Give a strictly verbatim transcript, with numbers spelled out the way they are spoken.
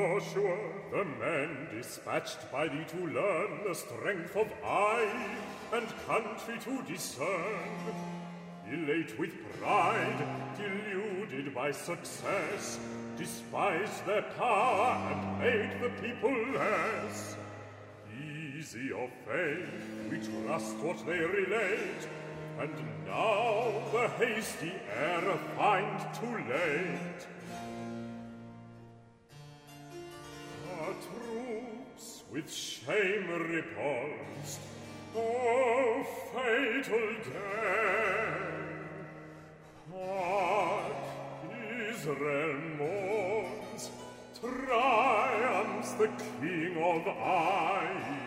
Joshua, the men dispatched by thee to learn the strength of eye and country to discern, elate with pride, deluded by success, despised their power and made the people less. Easy of faith, we trust what they relate, and now the hasty error find too late. Our troops with shame repulsed, oh, fatal day! Hark, Israel mourns, triumphs the King of Ai.